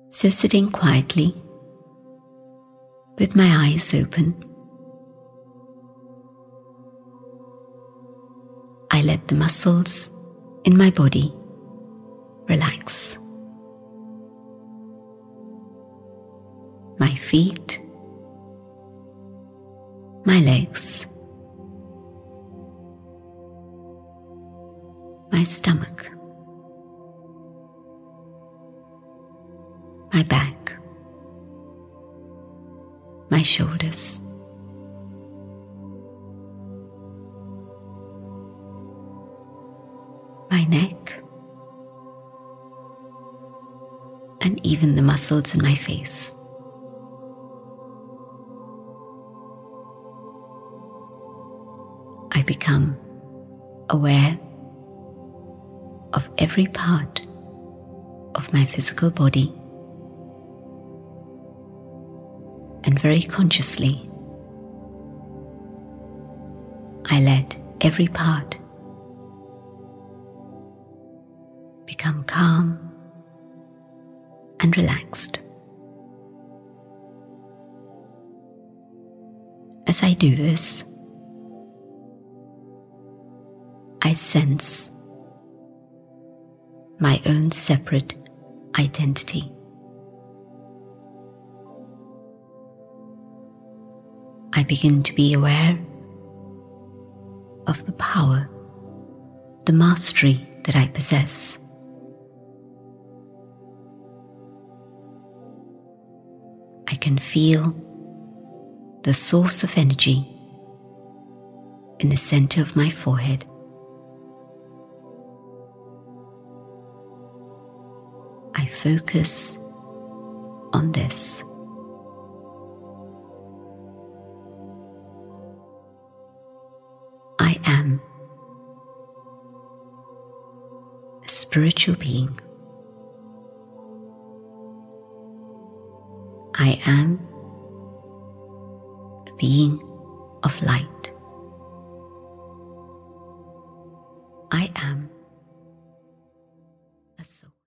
So sitting quietly, with my eyes open, I let the muscles in my body relax. My feet, my legs, my stomach, my back, my shoulders, my neck, and even the muscles in my face. I become aware of every part of my physical body, and very consciously I let every part become calm and relaxed. As I do this, I sense my own separate identity. I begin to be aware of the power, the mastery that I possess. I can feel the source of energy in the center of my forehead. I focus on this. I am a spiritual being. I am a being of light. I am